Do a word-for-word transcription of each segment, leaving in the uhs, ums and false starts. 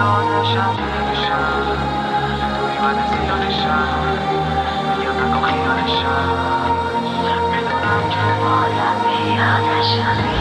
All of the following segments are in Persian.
پیادشم نمیشم دوری من زیادشم میگم نکن خیالشم میدونم که باید پیادشم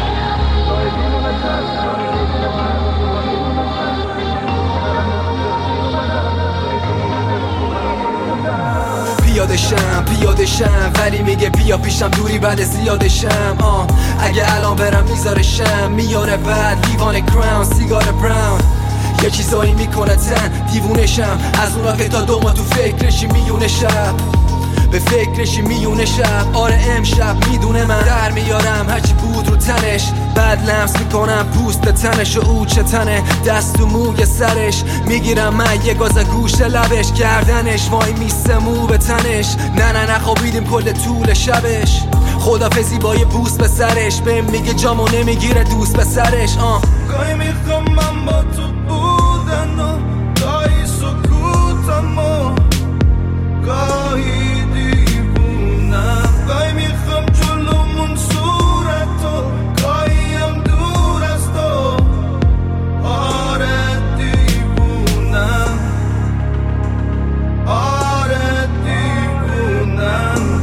پیادشم پیادشم ولی میگه بیا پیشم دوری بعد زیادشم آه اگه الان برم میذارشم میانه بعد لیوان کراون سیگار براون یه چیزایی میکنه تن دیوونشم از اونا که تا دو ماه تو فکرشی میونه شب به فکرشی میونه شب آره امشب میدونه من در میارم هرچی بود رو تنش بعد لمس میکنم پوست تنش و او چه تنه دست و موی سرش میگیرم من یه گاز گوش لبش گردنش وای میسته مو به تنش نه نه نخوابیدیم کل طول شبش خدافزی با یه بوس به سرش بهم میگه جامو نمیگیره دوست به سرش آه گاهی میخوام من با تو بودن و گاهی سکوتم و گاهی دیوونم گاهی میخوام جلومون صورت و گاهی هم دور از تو آره دیوونم آره دیوونم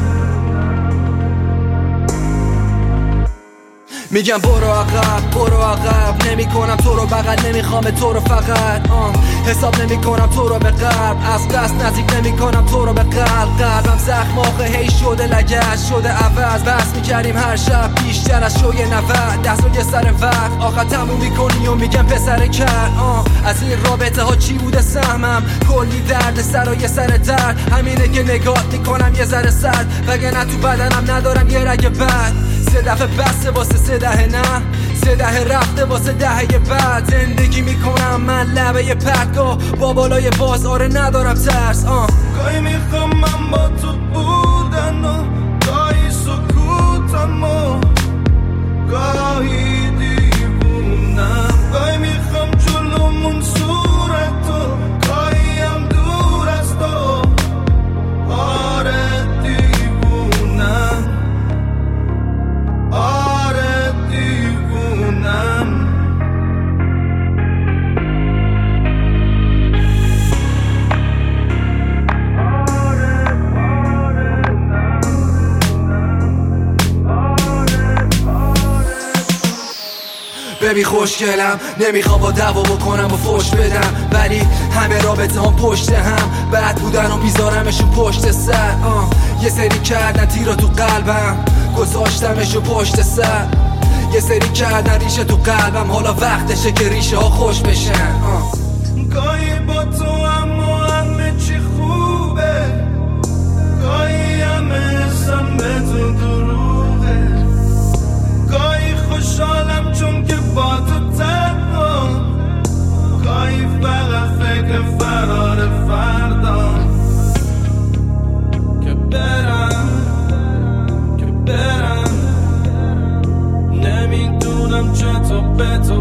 میگم برو عقب برو عقب نمی کنم تو رو بغل نمیخوام تو رو فقط آه حساب نمی کنم تو رو به قلب از قصد نزدیک نمی کنم تو رو به قلب قلبم زخم آخه هی شده لگش شده عوض بس میکردیم هر شب بیشتر از شوی نود دست رو یه سر وقت آخر تموم میکنی و میگم پسر کرد آه از این رابطه ها چی بوده سهمم کلی درد سر و یه سر درد همینه که نگاه میکنم یه ذره سرد وگرنه تو بدنم ندارم یه رگ بد سه دفعه بسته واسه سه دهه نه سه دهه رفته واسه دهه بعد زندگی میکنم من لبه پرتگاه با بالای بازاره ندارم ترس آه گاهی میخوام من با تو بودن و گاهی سکوتم و گاهی دیوونم گاهی میخوام جلومون صورت و گاهی هم دور از تو آره دیوونم آره دیوونم ببین خوشگلم نمیخوام با دعوا بکنم و فوش بدم ولی همه رابطه هم پشت هم بعد بودن و میذارمشون پشت سر آه. یه سری کردن تیرا تو قلبم گذاشتمشو پشت سر یه سری کردن ریشه تو قلبم حالا وقتشه که ریشه ها خوش بشن آه. گاهی با تو اما همه چی خوبه گاهی همه حسم به تو دروغه گاهی خوشحالم چون که با تو تنها گاهی فقط فکر فرار فردا که برم که برم نمیدونم چطور به تو